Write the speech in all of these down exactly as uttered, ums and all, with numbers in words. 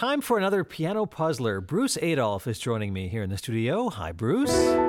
time for another piano puzzler. Bruce Adolphe is joining me here in the studio. Hi, Bruce.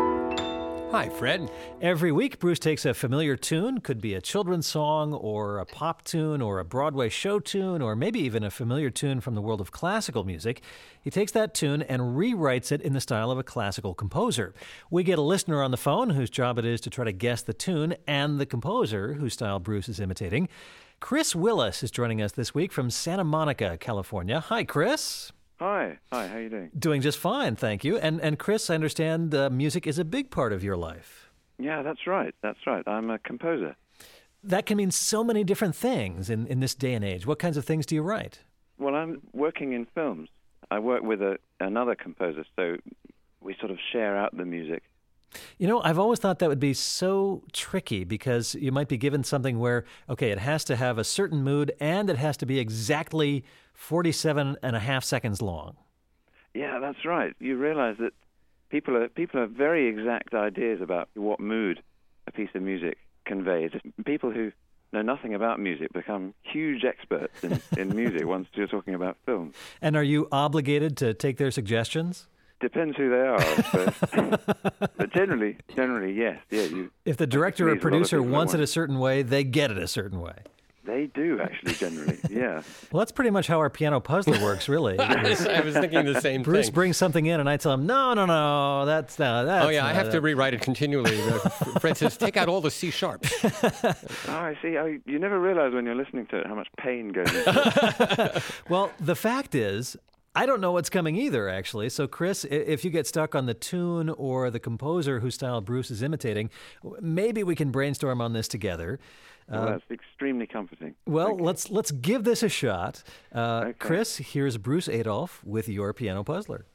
Hi, Fred. Every week, Bruce takes a familiar tune, could be a children's song or a pop tune or a Broadway show tune or maybe even a familiar tune from the world of classical music. He takes that tune and rewrites it in the style of a classical composer. We get a listener on the phone whose job it is to try to guess the tune and the composer whose style Bruce is imitating. Chris Willis is joining us this week from Santa Monica, California. Hi, Chris. Hi. Hi, how are you doing? Doing just fine, thank you. And and Chris, I understand uh, music is a big part of your life. Yeah, that's right. That's right. I'm a composer. That can mean so many different things in, in this day and age. What kinds of things do you write? Well, I'm working in films. I work with a, another composer, so we sort of share out the music. You know, I've always thought that would be so tricky because you might be given something where, okay, it has to have a certain mood and it has to be exactly forty-seven and a half seconds long. Yeah, that's right. You realize that people are people have very exact ideas about what mood a piece of music conveys. People who know nothing about music become huge experts in, in music once you're talking about film. And are you obligated to take their suggestions? Depends who they are, I suppose. But generally, generally, yes. Yeah, you. If the director or producer wants it a certain way, they get it a certain way. They do, actually, generally, yeah. Well, that's pretty much how our piano puzzler works, really. I was thinking the same Bruce thing. brings something in, and I tell him, no, no, no, that's not, that's Oh, yeah, not I have that. to rewrite it continually. Fred says, take out all the C sharps. Oh, I see. I, you never realize when you're listening to it how much pain goes into it. Well, the fact is, I don't know what's coming either, actually. So, Chris, if you get stuck on the tune or the composer whose style Bruce is imitating, maybe we can brainstorm on this together. Well, Uh, that's extremely comforting. well, Thank you. let's let's give this a shot. Uh, Okay. Chris, here's Bruce Adolphe with your piano puzzler.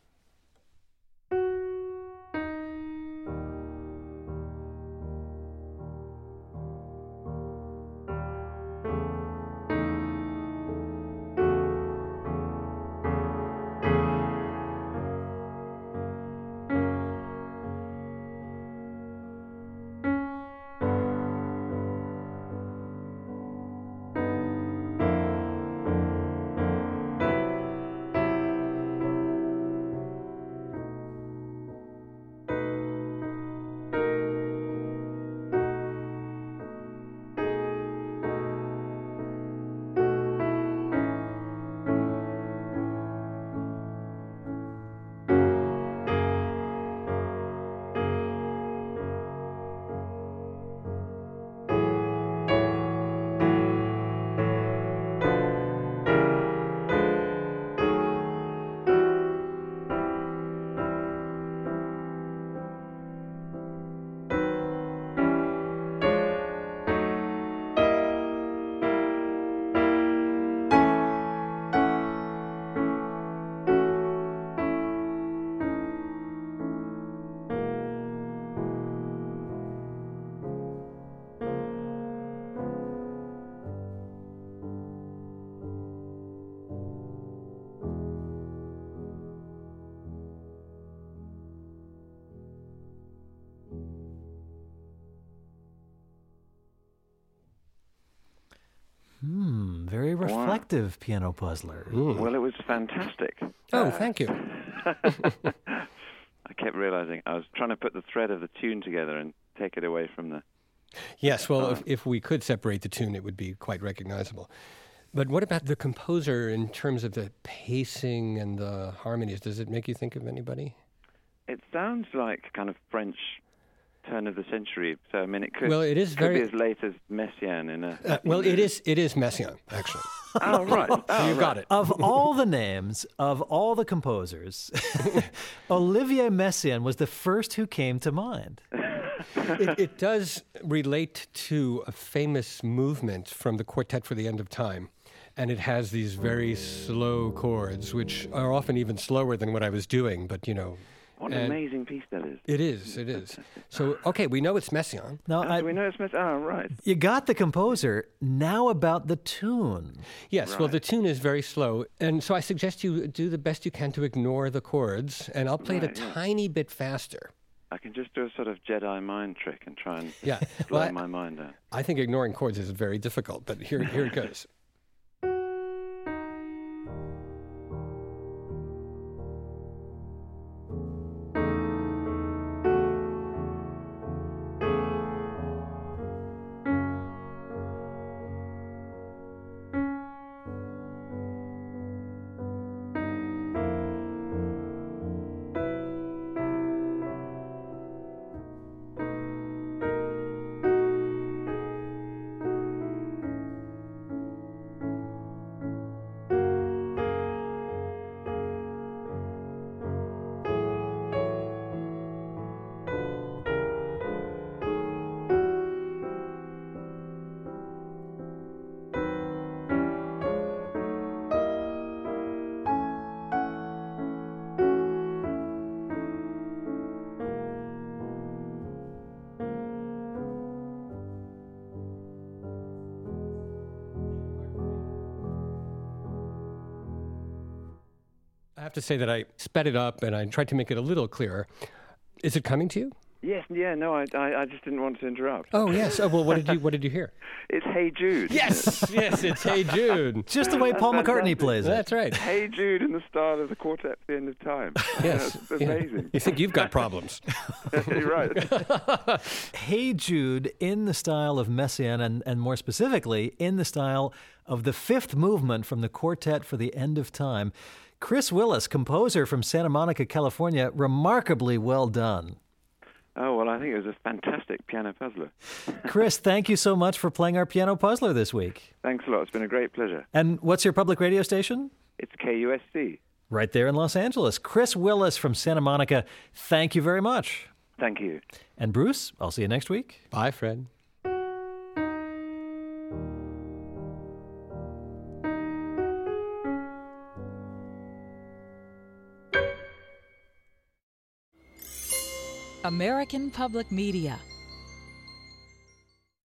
Hmm, very reflective piano puzzler. Well, it was fantastic. Oh, Uh, thank you. I kept realizing I was trying to put the thread of the tune together and take it away from the... Yes, well, if, if we could separate the tune, it would be quite recognizable. But what about the composer in terms of the pacing and the harmonies? Does it make you think of anybody? It sounds like kind of French turn of the century. So, I mean, it could, Well, it is could very- be as late as Messiaen in a... Uh, well, it is it is Messiaen, actually. Oh, right. Oh, you right. got it. Of all the names, of all the composers, Olivier Messiaen was the first who came to mind. it, it does relate to a famous movement from the Quartet for the End of Time. And it has these very slow chords, which are often even slower than what I was doing, but, you know... What an and amazing piece that is. It is, it is. So, okay, we know it's Messiaen. Now, Oh, I, do we know it's Messiaen? Oh, right. you got the composer. Now about the tune. Yes, well, Right. the tune is very slow. And so I suggest you do the best you can to ignore the chords, and I'll play Right, it a yeah. tiny bit faster. I can just do a sort of Jedi mind trick and try and Yeah. blow Well, I- my mind out. I think ignoring chords is very difficult, but here, here it goes. I have to say that I sped it up and I tried to make it a little clearer. Is it coming to you? Yes, yeah, no, I, I, I just didn't want to interrupt. Oh, yes. Oh, well, what did you what did you hear? It's Hey Jude. Yes, yes, it's Hey Jude. Just the way Paul McCartney plays it. That's right. Hey Jude in the style of the Quartet at the End of Time. Yes. That's amazing. Yeah. You think you've got problems. You're right. Hey Jude in the style of Messiaen, and, and more specifically, in the style of the fifth movement from the Quartet for the End of Time. Chris Willis, composer from Santa Monica, California, remarkably well done. Oh, well, I think it was a fantastic piano puzzler. Chris, thank you so much for playing our piano puzzler this week. Thanks a lot. It's been a great pleasure. And what's your public radio station? It's K U S C. Right there in Los Angeles. Chris Willis from Santa Monica, thank you very much. Thank you. And Bruce, I'll see you next week. Bye, Fred. American Public Media